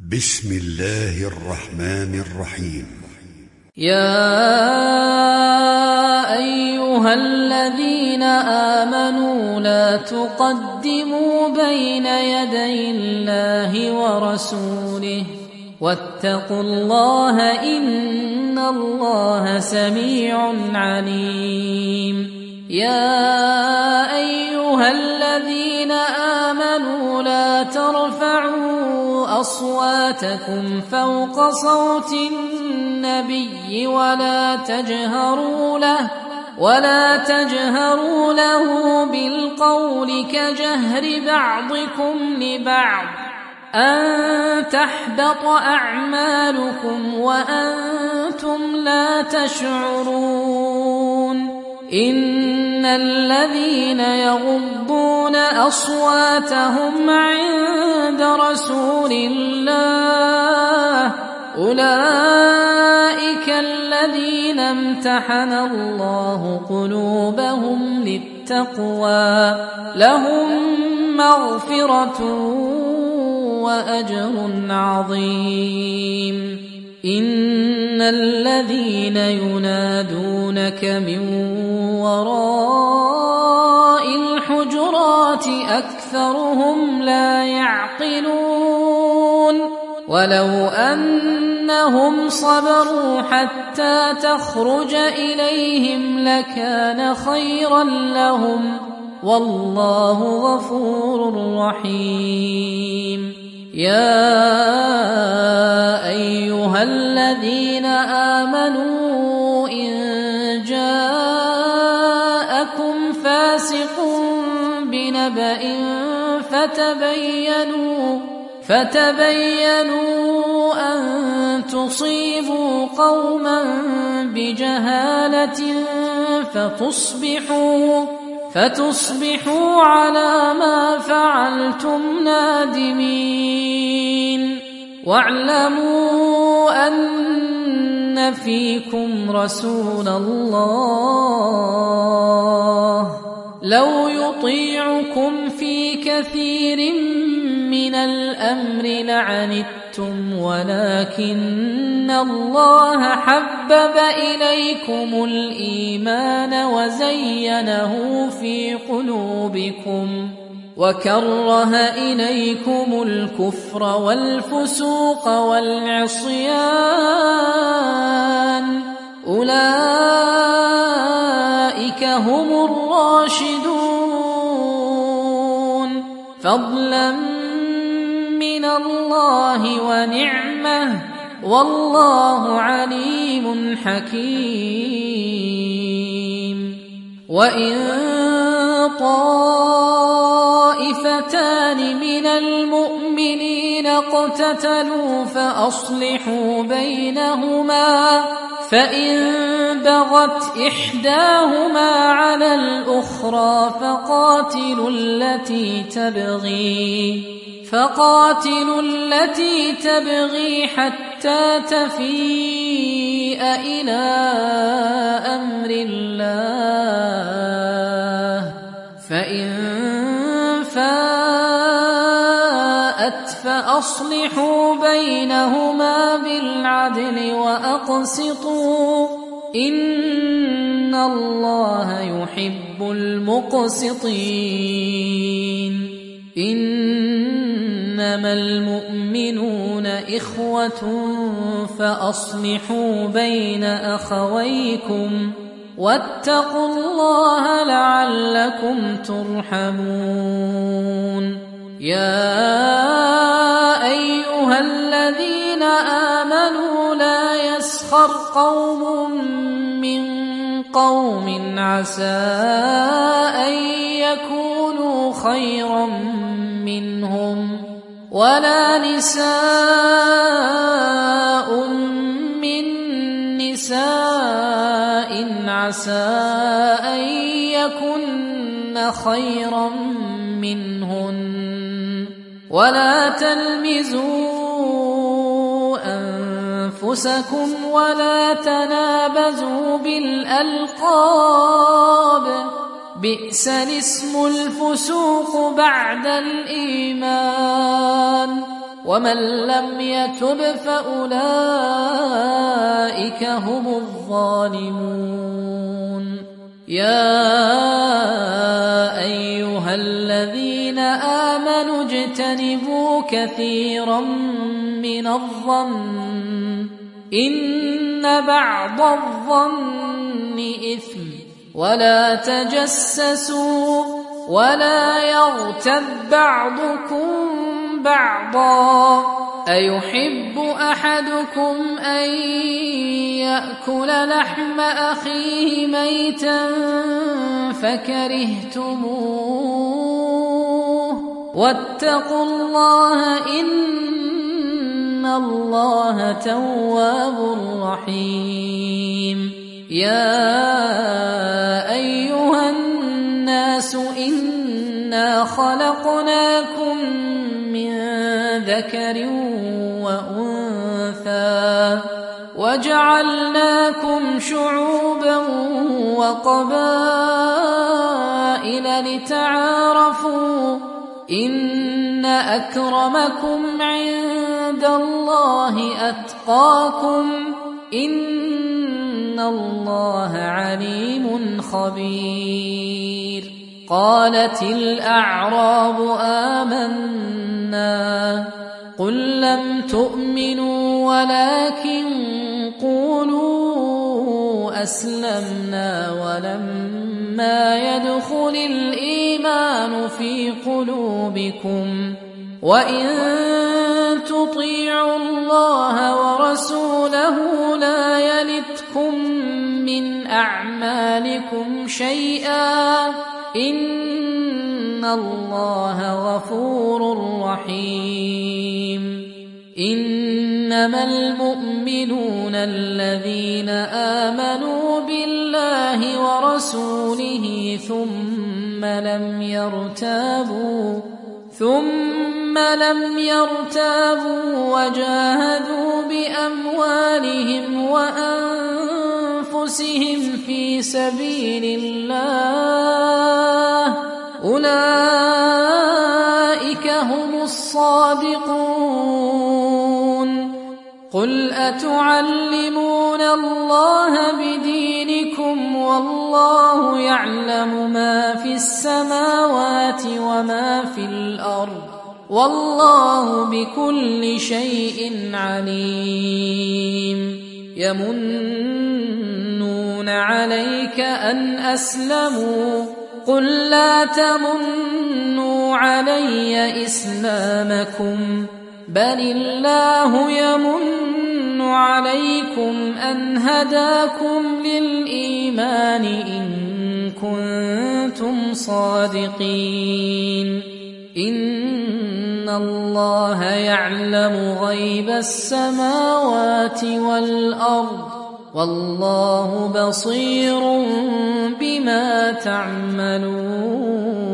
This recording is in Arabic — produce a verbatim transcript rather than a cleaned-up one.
بسم الله الرحمن الرحيم. يا أيها الذين آمنوا لا تقدموا بين يدي الله ورسوله واتقوا الله إن الله سميع عليم. يا أيها الذين آمنوا لا ترفعوا أصواتكم فوق صوت النبي ولا تجهروا له ولا تجهروا له بالقول كجهر بعضكم لبعض أن تحبط أعمالكم وأنتم لا تشعرون. إن الذين يغضون أصواتهم عند رسول الله أولئك الذين امتحن الله قلوبهم للتقوى لهم مغفرة وأجر عظيم. إن الذين ينادونك من وراء الحجرات أكثرهم لا يعقلون. ولو أنهم صبروا حتى تخرج إليهم لكان خيرا لهم والله غفور رحيم. يا أيها الذين آمنوا إن جاءكم فاسق بنبأ فتبينوا فتبينوا أن تصيبوا قوما بجهالة فتصبحوا فتصبحوا على ما فعلتم نادمين. واعلموا أن فيكم رسول الله لو يطيعكم في كثير من الأمر لعنتم ولكن الله حبب إليكم الإيمان وزينه في قلوبكم وكره إليكم الكفر والفسوق والعصيان أولئك هم الراشدون فضلا من الله ونعمه والله عليم حكيم. وإن طائفتان من المؤمنين اقتتلوا فأصلحوا بينهما فإن بغت إحداهما على الأخرى فقاتلوا التي تبغي فقاتلوا التي تبغي حتى تفيء إلى أمر الله فإن فاءت فأصلحوا بينهما بالعدل وأقسطوا إن الله يحب المقسطين. إنما المؤمنون إخوة فأصلحوا بين أخويكم واتقوا الله لعلكم ترحمون. يا أيها الذين آمنوا لا يسخر قوم من قوم عسى أن يكونوا خيرا منهم ولا نساء من نساء عسى أن يكن خيرا منهن ولا تلمزوا أنفسكم ولا تنابزوا بالألقاب بئس الاسم الفسوق بعد الإيمان ومن لم يتب فأولئك هم الظالمون. يا أيها الذين آمنوا اجتنبوا كثيرا من الظن إن بعض الظن إثم ولا تجسسوا ولا يغتب بعضكم بعضا أيحب أحدكم أن يأكل لحم أخيه ميتا فكرهتموه واتقوا الله إن الله تواب رحيم. يا أيها الناس إنا خلقناكم من ذكر وأنثى وجعلناكم شعوبا وقبائل لتعارفوا إن أكرمكم عند الله أتقاكم إن الله عليم خبير. قالت الأعراب آمنا قل لم تؤمنوا ولكن قولوا أسلمنا ولما يدخل الإيمان في قلوبكم وإن تطيعوا الله ورسوله لا يلتكم من أعمالكم شيئا إن الله غفور رحيم. إنما المؤمنون الذين آمنوا بالله ورسوله ثم لم يرتابوا ثم لم يرتابوا وجاهدوا بأموالهم وأنفسهم في سبيل الله أولئك هم الصادقون. قل أتعلمون الله بدينكم والله يعلم ما في السماوات وما في الأرض والله بكل شيء عليم. يمنون عليك أن أسلموا قل لا تمنوا علي إسلامكم بل الله يمن عليكم أن هداكم للإيمان إن كنتم صادقين. إن الله يعلم غيب السماوات والأرض والله بصير بما تعملون.